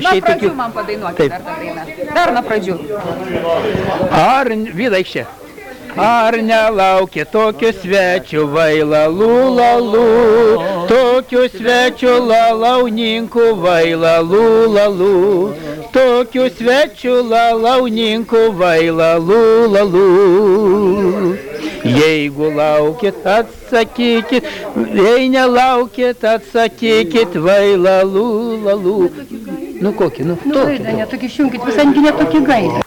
išeiti pradžių tokių. man padainuokit Taip. dar tą dainą. Dar nuo pradžių. Ar, Vydaikščia, ar nelaukia tokio svečio vaila lulalu, tokio svečio lalauninkų vaila lulalu, tokio svečio lalauninkų vaila lulalu. Jeigu laukit, atsakykit, jei nelaukit, atsakykit, vaila lulalu. Nu kokį, nu tokį. Gaida, netokia išjungit, visai netokį gaidą.